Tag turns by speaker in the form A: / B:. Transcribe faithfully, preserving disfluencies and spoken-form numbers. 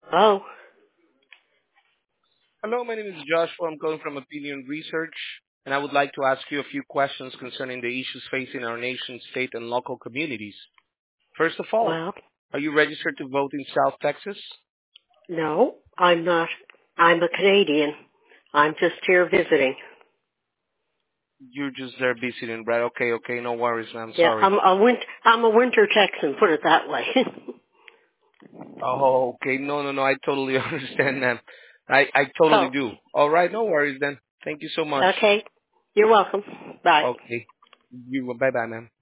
A: Oh,
B: Hello, my name is Joshua. I'm calling from Opinion Research, and I would like to ask you a few questions concerning the issues facing our nation, state, and local communities. First of all,
A: well,
B: are you registered to vote in South Texas?
A: no, I'm not. I'm a Canadian. I'm just here visiting.
B: You're just there visiting, right? Okay, okay, no worries, ma'am.
A: Yeah,
B: Sorry.
A: I'm a win- I'm a winter Texan, put it that way.
B: Oh, okay. No, no, no. I totally understand, ma'am. I, I totally
A: so,
B: do. All right, no worries then. Thank you so much.
A: okay. You're welcome. Bye.
B: Okay. You, bye-bye, ma'am.